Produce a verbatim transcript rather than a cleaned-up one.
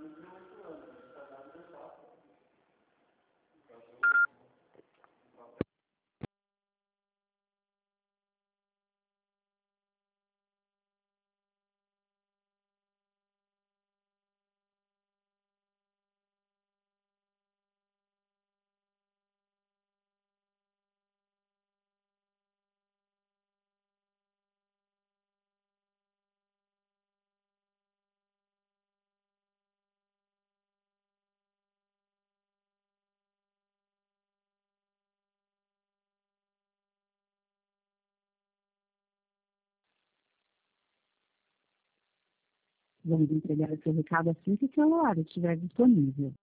Vamos entregar o seu recado assim que o celular estiver disponível.